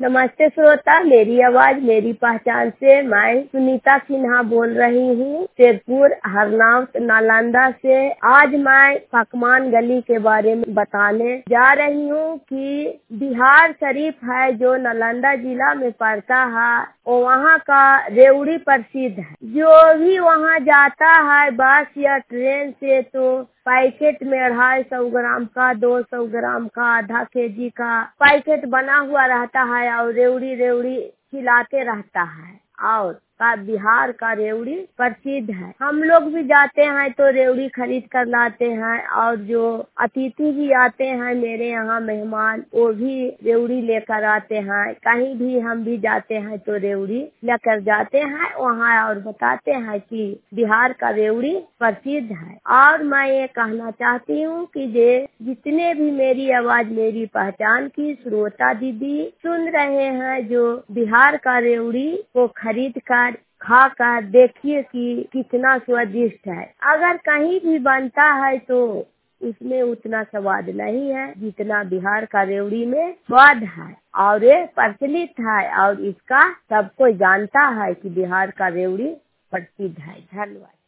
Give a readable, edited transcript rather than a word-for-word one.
नमस्ते श्रोता, मेरी आवाज मेरी पहचान से मैं सुनीता सिन्हा बोल रही हूँ, शेरपुर हरनावत नालंदा से। आज मैं पकमान गली के बारे में बताने जा रही हूँ कि बिहार शरीफ है जो नालंदा जिला में पड़ता है, और वहाँ का रेवड़ी प्रसिद्ध है। जो भी वहाँ जाता है बस या ट्रेन से तो पैकेट में 250 ग्राम का, 200 ग्राम का, आधा केजी का पैकेट बना हुआ रहता है और रेवड़ी रेवड़ी खिलाते रहता है। और बिहार का रेवड़ी प्रसिद्ध है। हम लोग भी जाते हैं तो रेवड़ी खरीद कर लाते हैं, और जो अतिथि भी आते हैं मेरे यहाँ मेहमान, वो भी रेवड़ी लेकर आते हैं। कहीं भी हम भी जाते हैं तो रेवड़ी लेकर जाते हैं वहाँ, और बताते हैं कि बिहार का रेवड़ी प्रसिद्ध है। और मैं ये कहना चाहती हूँ कि जितने भी मेरी आवाज मेरी पहचान की श्रोता दीदी सुन रहे हैं, जो बिहार का रेवड़ी को खरीद कर खा कर देखिए कि कितना स्वादिष्ट है। अगर कहीं भी बनता है तो उसमें उतना स्वाद नहीं है जितना बिहार का रेवड़ी में स्वाद है, और ये प्रचलित है, और इसका सब कोई जानता है कि बिहार का रेवड़ी प्रसिद्ध है। धन्यवाद।